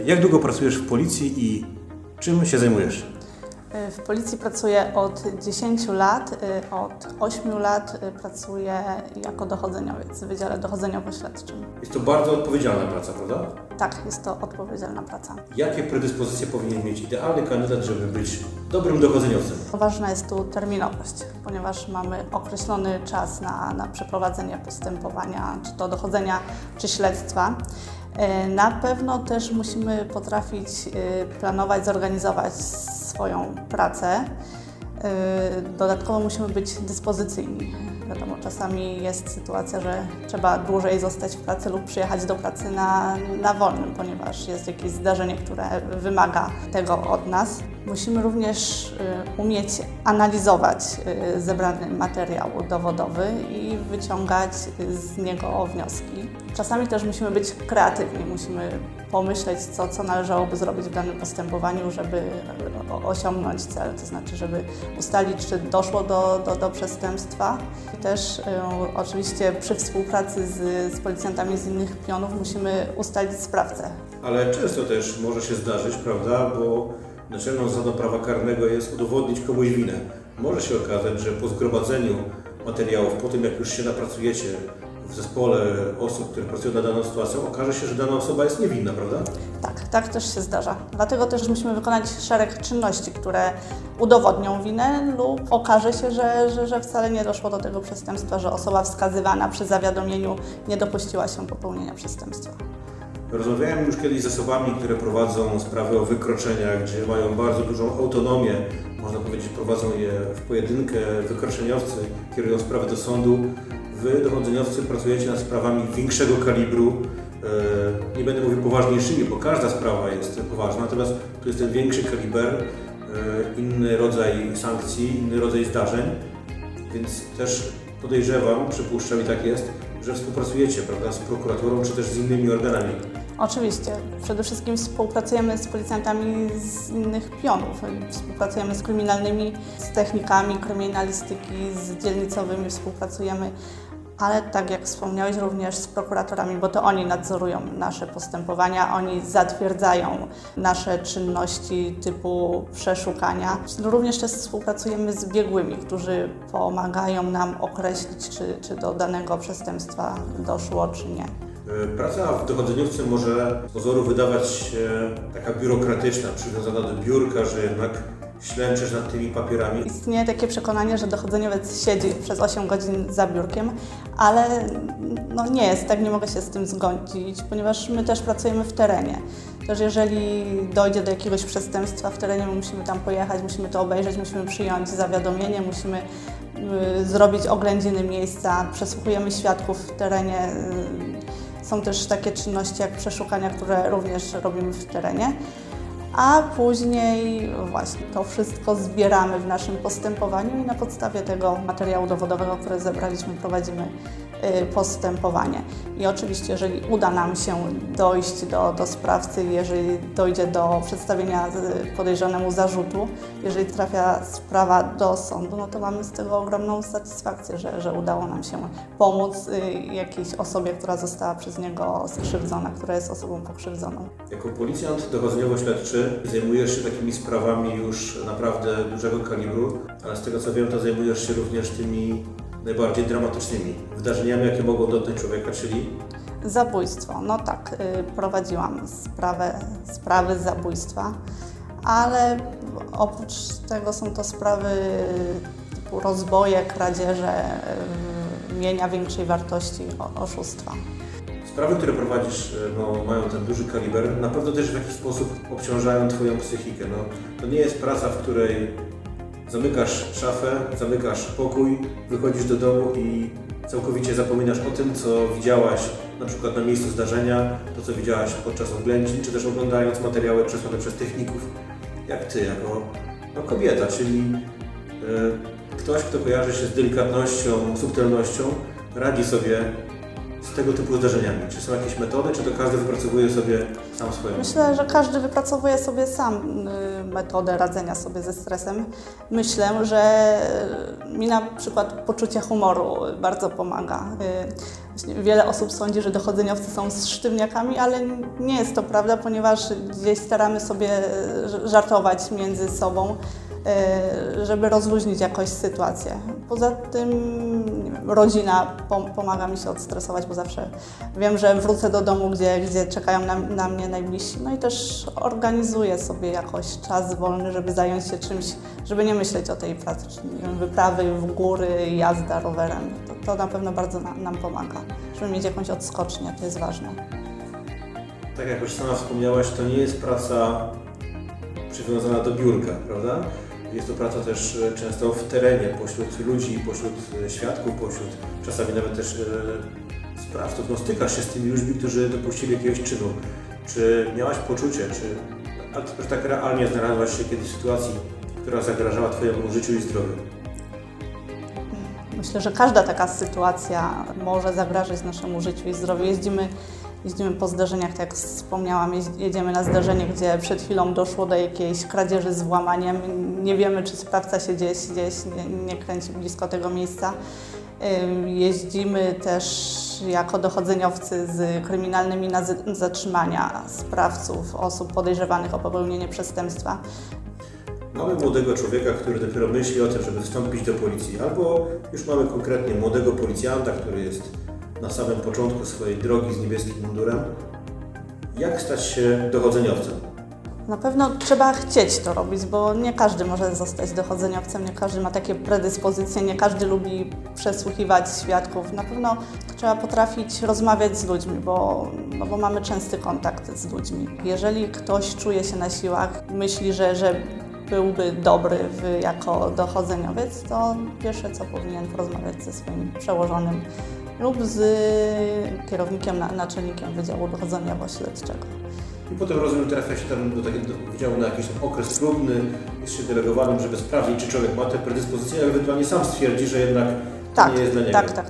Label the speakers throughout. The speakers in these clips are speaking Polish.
Speaker 1: Jak długo pracujesz w policji i czym się zajmujesz?
Speaker 2: W policji pracuję od 10 lat. Od 8 lat pracuję jako dochodzeniowiec w Wydziale Dochodzeniowo-Śledczym.
Speaker 1: Jest to bardzo odpowiedzialna praca, prawda?
Speaker 2: Tak, jest to odpowiedzialna praca.
Speaker 1: Jakie predyspozycje powinien mieć idealny kandydat, żeby być dobrym dochodzeniowcem?
Speaker 2: Ważna jest tu terminowość, ponieważ mamy określony czas na przeprowadzenie postępowania, czy to dochodzenia, czy śledztwa. Na pewno też musimy potrafić planować, zorganizować swoją pracę. Dodatkowo musimy być dyspozycyjni. Wiadomo, czasami jest sytuacja, że trzeba dłużej zostać w pracy lub przyjechać do pracy na wolnym, ponieważ jest jakieś zdarzenie, które wymaga tego od nas. Musimy również umieć analizować zebrany materiał dowodowy i wyciągać z niego wnioski. Czasami też musimy być kreatywni, musimy pomyśleć, co należałoby zrobić w danym postępowaniu, żeby osiągnąć cel, to znaczy, żeby ustalić, czy doszło do przestępstwa. I też oczywiście przy współpracy z policjantami z innych pionów musimy ustalić sprawcę.
Speaker 1: Ale często też może się zdarzyć, prawda, bo naczelną zasadą prawa karnego jest udowodnić komuś winę. Może się okazać, że po zgromadzeniu materiałów, po tym jak już się napracujecie w zespole osób, które pracują nad daną sytuacją, okaże się, że dana osoba jest niewinna, prawda?
Speaker 2: Tak też się zdarza. Dlatego też musimy wykonać szereg czynności, które udowodnią winę lub okaże się, że wcale nie doszło do tego przestępstwa, że osoba wskazywana przy zawiadomieniu nie dopuściła się popełnienia przestępstwa.
Speaker 1: Rozmawiałem już kiedyś z osobami, które prowadzą sprawy o wykroczeniach, gdzie mają bardzo dużą autonomię, można powiedzieć, prowadzą je w pojedynkę, wykroczeniowcy kierują sprawy do sądu. Wy, dochodzeniowcy, pracujecie nad sprawami większego kalibru, nie będę mówił poważniejszymi, bo każda sprawa jest poważna, natomiast tu jest ten większy kaliber, inny rodzaj sankcji, inny rodzaj zdarzeń, więc też podejrzewam, przypuszczam i tak jest, że współpracujecie, prawda, z prokuraturą czy też z innymi organami.
Speaker 2: Oczywiście. Przede wszystkim współpracujemy z policjantami z innych pionów. Współpracujemy z kryminalnymi, z technikami kryminalistyki, z dzielnicowymi współpracujemy, ale tak jak wspomniałeś, również z prokuratorami, bo to oni nadzorują nasze postępowania, oni zatwierdzają nasze czynności typu przeszukania. Również też współpracujemy z biegłymi, którzy pomagają nam określić, czy do danego przestępstwa doszło, czy nie.
Speaker 1: Praca w dochodzeniowcu może z pozoru wydawać się taka biurokratyczna, przywiązana do biurka, że jednak ślęczysz nad tymi papierami.
Speaker 2: Istnieje takie przekonanie, że dochodzeniowiec siedzi przez 8 godzin za biurkiem, ale nie jest tak, nie mogę się z tym zgodzić, ponieważ my też pracujemy w terenie. Też jeżeli dojdzie do jakiegoś przestępstwa w terenie, my musimy tam pojechać, musimy to obejrzeć, musimy przyjąć zawiadomienie, musimy zrobić oględziny miejsca, przesłuchujemy świadków w terenie. Są też takie czynności jak przeszukania, które również robimy w terenie. A później właśnie to wszystko zbieramy w naszym postępowaniu i na podstawie tego materiału dowodowego, który zebraliśmy, prowadzimy postępowanie. I oczywiście, jeżeli uda nam się dojść do sprawcy, jeżeli dojdzie do przedstawienia podejrzanemu zarzutu, jeżeli trafia sprawa do sądu, no to mamy z tego ogromną satysfakcję, że udało nam się pomóc jakiejś osobie, która została przez niego skrzywdzona, która jest osobą pokrzywdzoną.
Speaker 1: Jako policjant dochodzeniowo-śledczy zajmujesz się takimi sprawami już naprawdę dużego kalibru, ale z tego co wiem, to zajmujesz się również tymi najbardziej dramatycznymi wydarzeniami, jakie mogą dotknąć człowieka, czyli?
Speaker 2: Zabójstwo. No tak, prowadziłam sprawy zabójstwa, ale oprócz tego są to sprawy typu rozboje, kradzieże, mienia większej wartości, oszustwa.
Speaker 1: Sprawy, które prowadzisz, mają ten duży kaliber, na pewno też w jakiś sposób obciążają Twoją psychikę. To nie jest praca, w której zamykasz szafę, zamykasz pokój, wychodzisz do domu i całkowicie zapominasz o tym, co widziałaś na przykład na miejscu zdarzenia, to co widziałaś podczas oględzin, czy też oglądając materiały przesłane przez techników, jak Ty, jako kobieta, czyli ktoś, kto kojarzy się z delikatnością, subtelnością, radzi sobie z tego typu zdarzeniami? Czy są jakieś metody, czy to każdy wypracowuje sobie sam swoją?
Speaker 2: Myślę, że każdy wypracowuje sobie sam metodę radzenia sobie ze stresem. Myślę, że mi na przykład poczucie humoru bardzo pomaga. Wiele osób sądzi, że dochodzeniowcy są sztywniakami, ale nie jest to prawda, ponieważ gdzieś staramy sobie żartować między sobą, żeby rozluźnić jakoś sytuację. Poza tym nie wiem, rodzina pomaga mi się odstresować, bo zawsze wiem, że wrócę do domu, gdzie czekają na mnie najbliżsi. No i też organizuję sobie jakoś czas wolny, żeby zająć się czymś, żeby nie myśleć o tej pracy, czyli wyprawy w góry, jazda rowerem. To na pewno bardzo nam pomaga, żeby mieć jakąś odskocznię, to jest ważne.
Speaker 1: Tak jak już sama wspomniałaś, to nie jest praca przywiązana do biurka, prawda? Jest to praca też często w terenie, pośród ludzi, pośród świadków, pośród czasami nawet też sprawców. No, stykasz się z tymi ludźmi, którzy dopuścili jakiegoś czynu. Czy miałaś poczucie, czy tak realnie znalazłaś się kiedyś w sytuacji, która zagrażała Twojemu życiu i zdrowiu?
Speaker 2: Myślę, że każda taka sytuacja może zagrażać naszemu życiu i zdrowiu. Jeździmy po zdarzeniach, tak jak wspomniałam, jedziemy na zdarzenie, gdzie przed chwilą doszło do jakiejś kradzieży z włamaniem. Nie wiemy, czy sprawca się gdzieś nie kręci blisko tego miejsca. Jeździmy też jako dochodzeniowcy z kryminalnymi na zatrzymania sprawców, osób podejrzewanych o popełnienie przestępstwa.
Speaker 1: Mamy młodego człowieka, który dopiero myśli o tym, żeby wstąpić do policji, albo już mamy konkretnie młodego policjanta, który jest na samym początku swojej drogi z niebieskim mundurem. Jak stać się dochodzeniowcem?
Speaker 2: Na pewno trzeba chcieć to robić, bo nie każdy może zostać dochodzeniowcem, nie każdy ma takie predyspozycje, nie każdy lubi przesłuchiwać świadków. Na pewno trzeba potrafić rozmawiać z ludźmi, bo mamy częsty kontakt z ludźmi. Jeżeli ktoś czuje się na siłach, myśli, że byłby dobry jako dochodzeniowiec, to pierwsze co powinien porozmawiać ze swoim przełożonym lub z kierownikiem, naczelnikiem Wydziału Dochodzeniowo-Śledczego.
Speaker 1: I potem rozumiem, trafia się tam do takiego wydziału na jakiś okres próbny, jest się delegowanym, żeby sprawdzić, czy człowiek ma te predyspozycje, a ewentualnie sam stwierdzi, że jednak to nie jest dla niego.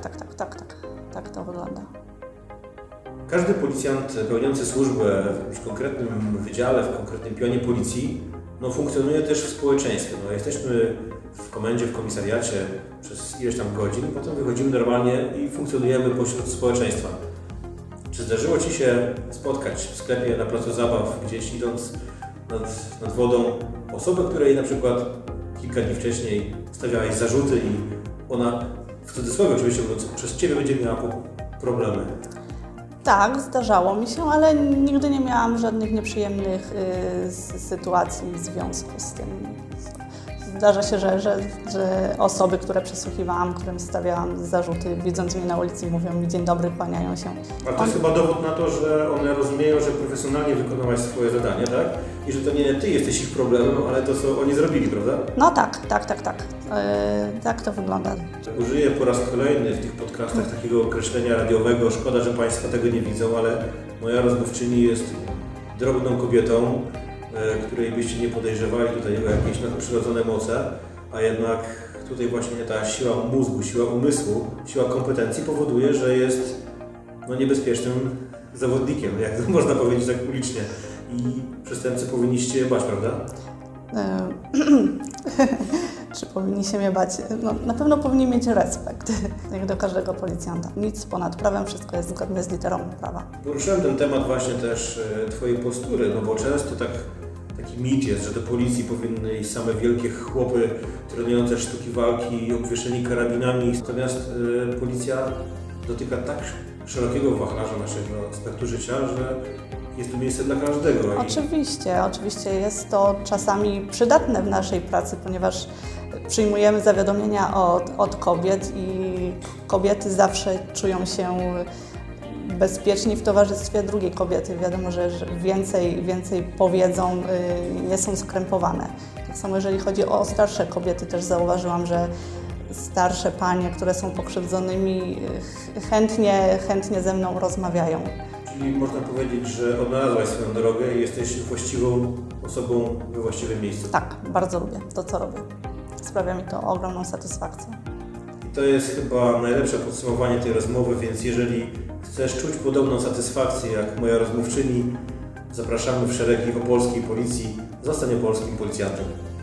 Speaker 2: Tak to wygląda.
Speaker 1: Każdy policjant pełniący służbę w konkretnym wydziale, w konkretnym pionie policji, funkcjonuje też w społeczeństwie. Jesteśmy w komendzie, w komisariacie przez ileś tam godzin, potem wychodzimy normalnie i funkcjonujemy pośród społeczeństwa. Czy zdarzyło Ci się spotkać w sklepie, na placu zabaw, gdzieś idąc nad wodą osobę, której na przykład kilka dni wcześniej stawiałeś zarzuty i ona, w cudzysłowie oczywiście mówiąc, przez Ciebie będzie miała problemy?
Speaker 2: Tak, zdarzało mi się, ale nigdy nie miałam żadnych nieprzyjemnych sytuacji w związku z tym. Zdarza się, że osoby, które przesłuchiwałam, którym stawiałam zarzuty, widząc mnie na ulicy, mówią mi dzień dobry, kłaniają się.
Speaker 1: A to jest chyba dowód na to, że one rozumieją, że profesjonalnie wykonałaś swoje zadanie, tak? I że to nie ty jesteś ich problemem, ale to, co oni zrobili, prawda?
Speaker 2: No tak. Tak to wygląda.
Speaker 1: Użyję po raz kolejny w tych podcastach takiego określenia radiowego. Szkoda, że Państwo tego nie widzą, ale moja rozmówczyni jest drobną kobietą, której byście nie podejrzewali tutaj o jakieś nadprzyrodzone moce, a jednak tutaj właśnie ta siła mózgu, siła umysłu, siła kompetencji powoduje, że jest niebezpiecznym zawodnikiem, jak można powiedzieć tak ulicznie. I przestępcy powinniście je bać, prawda?
Speaker 2: Czy powinni się mnie bać? Na pewno powinni mieć respekt, jak do każdego policjanta. Nic ponad prawem, wszystko jest zgodne z literą prawa.
Speaker 1: Poruszyłem ten temat właśnie też Twojej postury, bo często taki mit jest, że do policji powinny iść same wielkie chłopy trenujące sztuki walki, obwieszeni karabinami. Natomiast policja dotyka tak szerokiego wachlarza naszego aspektu życia, że jest tu miejsce dla każdego.
Speaker 2: Oczywiście jest to czasami przydatne w naszej pracy, ponieważ przyjmujemy zawiadomienia od kobiet i kobiety zawsze czują się bezpieczni w towarzystwie drugiej kobiety. Wiadomo, że więcej powiedzą, nie są skrępowane. Tak samo jeżeli chodzi o starsze kobiety, też zauważyłam, że starsze panie, które są pokrzywdzonymi, chętnie ze mną rozmawiają.
Speaker 1: Czyli można powiedzieć, że odnalazłaś swoją drogę i jesteś właściwą osobą we właściwym miejscu.
Speaker 2: Tak, bardzo lubię to, co robię. Sprawia mi to ogromną satysfakcję.
Speaker 1: to jest chyba najlepsze podsumowanie tej rozmowy, więc jeżeli chcesz czuć podobną satysfakcję jak moja rozmówczyni, zapraszamy w szeregi opolskiej policji. Zostań opolskim policjantem.